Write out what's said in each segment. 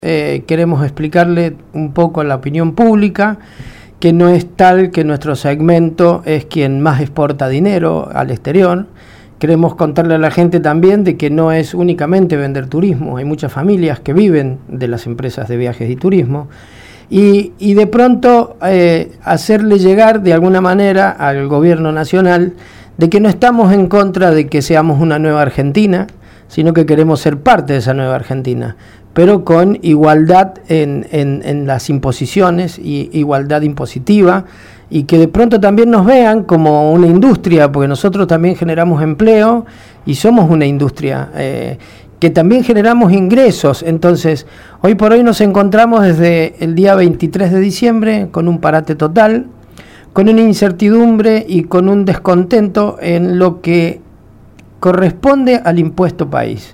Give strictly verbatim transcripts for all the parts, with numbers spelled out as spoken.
Eh, queremos explicarle un poco a la opinión pública que no es tal que nuestro segmento es quien más exporta dinero al exterior. Queremos contarle a la gente también de que no es únicamente vender turismo, hay muchas familias que viven de las empresas de viajes y turismo, y, y de pronto eh, hacerle llegar de alguna manera al gobierno nacional de que no estamos en contra de que seamos una nueva Argentina, sino que queremos ser parte de esa nueva Argentina, pero con igualdad en, en, en las imposiciones y igualdad impositiva, y que de pronto también nos vean como una industria, porque nosotros también generamos empleo y somos una industria, eh, que también generamos ingresos. Entonces, hoy por hoy nos encontramos desde el día veintitrés de diciembre con un parate total, con una incertidumbre y con un descontento en lo que corresponde al impuesto país.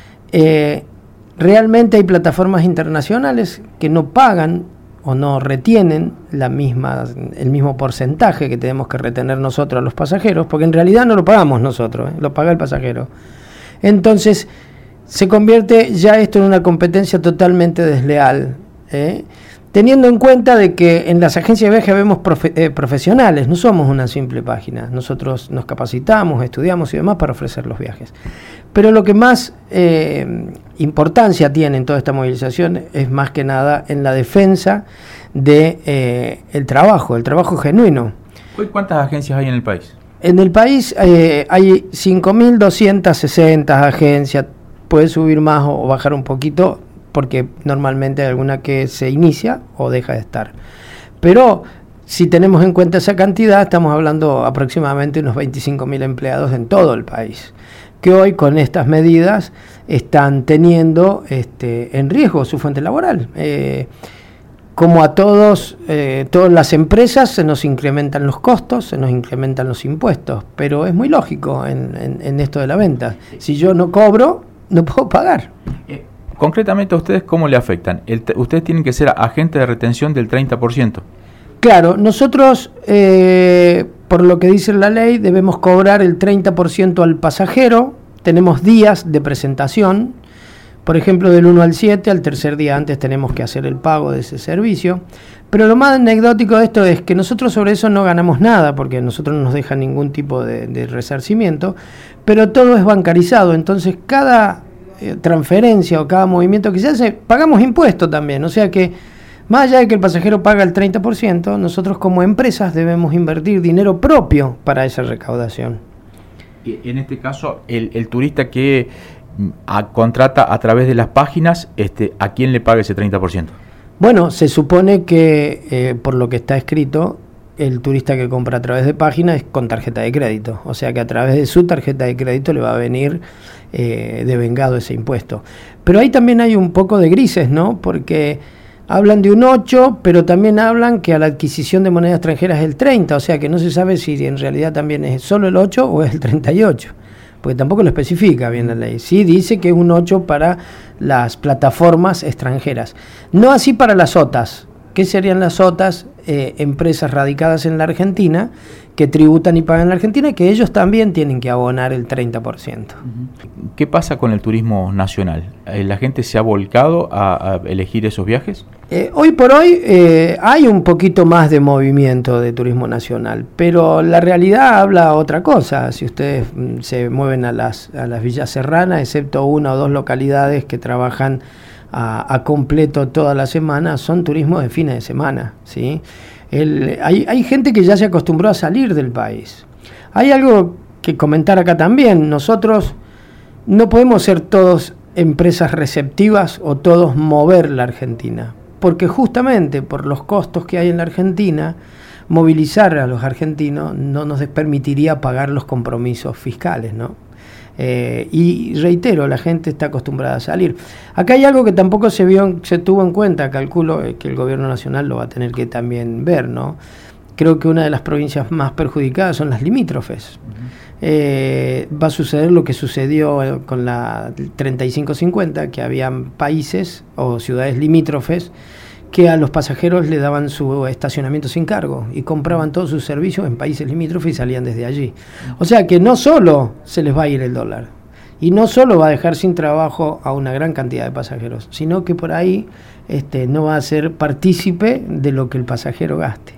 Eh, realmente hay plataformas internacionales que no pagan o no retienen la misma, el mismo porcentaje que tenemos que retener nosotros a los pasajeros, porque en realidad no lo pagamos nosotros, ¿eh? Lo paga el pasajero. Entonces se convierte ya esto en una competencia totalmente desleal, ¿eh? Teniendo en cuenta de que en las agencias de viaje vemos profe- eh, profesionales, no somos una simple página. Nosotros nos capacitamos, estudiamos y demás para ofrecer los viajes. Pero lo que más eh, importancia tiene en toda esta movilización es más que nada en la defensa de eh, el trabajo, el trabajo genuino. ¿Cuántas agencias hay en el país? En el país eh, hay cinco mil doscientas sesenta agencias, puede subir más o bajar un poquito, porque normalmente hay alguna que se inicia o deja de estar. Pero si tenemos en cuenta esa cantidad, estamos hablando aproximadamente unos veinticinco mil empleados en todo el país, que hoy con estas medidas están teniendo este, en riesgo su fuente laboral. Eh, como a todos, eh, todas las empresas se nos incrementan los costos, se nos incrementan los impuestos, pero es muy lógico en, en, en esto de la venta. Si yo no cobro, no puedo pagar. Eh. Concretamente, ¿a ustedes cómo le afectan? El, ustedes tienen que ser agentes de retención del treinta por ciento. Claro, nosotros, eh, por lo que dice la ley, debemos cobrar el treinta por ciento al pasajero. Tenemos días de presentación, por ejemplo, del uno al siete, al tercer día antes tenemos que hacer el pago de ese servicio. Pero lo más anecdótico de esto es que nosotros sobre eso no ganamos nada, porque nosotros no nos dejan ningún tipo de, de resarcimiento, pero todo es bancarizado, entonces cada transferencia o cada movimiento que se hace, pagamos impuestos también, o sea que más allá de que el pasajero paga el treinta por ciento, nosotros como empresas debemos invertir dinero propio para esa recaudación. Y en este caso, el, el turista que a, contrata a través de las páginas, este, ¿a quién le paga ese treinta por ciento? Bueno, se supone que, eh, por lo que está escrito, el turista que compra a través de páginas es con tarjeta de crédito, o sea que a través de su tarjeta de crédito le va a venir eh, devengado ese impuesto. Pero ahí también hay un poco de grises, ¿no? Porque hablan de un ocho, pero también hablan que a la adquisición de moneda extranjera es el treinta, o sea que no se sabe si en realidad también es solo el ocho o es el treinta y ocho, porque tampoco lo especifica bien la ley. Sí dice que es un ocho para las plataformas extranjeras, no así para las O T As. ¿Qué serían las O T As? Eh, empresas radicadas en la Argentina que tributan y pagan en la Argentina, y que ellos también tienen que abonar el treinta por ciento. ¿Qué pasa con el turismo nacional? ¿La gente se ha volcado a, a elegir esos viajes? Eh, hoy por hoy eh, hay un poquito más de movimiento de turismo nacional, pero la realidad habla otra cosa. Si ustedes mm, se mueven a las, a las villas serranas, excepto una o dos localidades que trabajan A, a completo toda la semana, son turismo de fines de semana, ¿sí? El, hay, hay gente que ya se acostumbró a salir del país. Hay algo que comentar acá también. Nosotros no podemos ser todos empresas receptivas o todos mover la Argentina, porque justamente por los costos que hay en la Argentina, movilizar a los argentinos no nos permitiría pagar los compromisos fiscales, ¿no? Eh, y reitero, la gente está acostumbrada a salir. Acá hay algo que tampoco se vio, se tuvo en cuenta, calculo eh, que el gobierno nacional lo va a tener que también ver, ¿no? Creo que una de las provincias más perjudicadas son las limítrofes. Uh-huh. Eh, va a suceder lo que sucedió con la treinta y cinco cincuenta, que habían países o ciudades limítrofes que a los pasajeros le daban su estacionamiento sin cargo y compraban todos sus servicios en países limítrofes y salían desde allí. O sea que no solo se les va a ir el dólar, Y no solo va a dejar sin trabajo a una gran cantidad de pasajeros, sino que por ahí este, no va a ser partícipe de lo que el pasajero gaste.